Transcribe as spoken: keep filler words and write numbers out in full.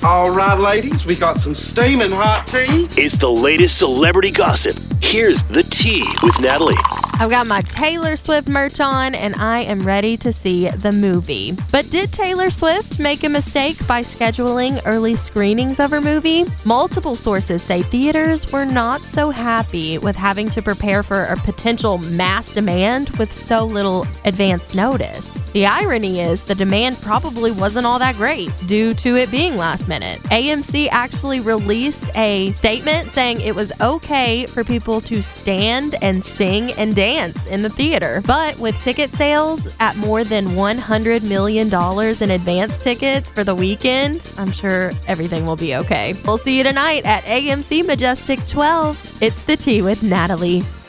All right, ladies, we got some steaming hot tea. It's the latest celebrity gossip. Here's the tea with Natalie. I've got my Taylor Swift merch on, and I am ready to see the movie. But did Taylor Swift make a mistake by scheduling early screenings of her movie? Multiple sources say theaters were not so happy with having to prepare for a potential mass demand with so little advance notice. The irony is the demand probably wasn't all that great due to it being last minute. A M C actually released a statement saying it was okay for people to stand and sing and dance in the theater. But with ticket sales at more than one hundred million dollars in advance tickets for the weekend, I'm sure everything will be okay. We'll see you tonight at A M C Majestic twelve. It's the Tea with Natalie.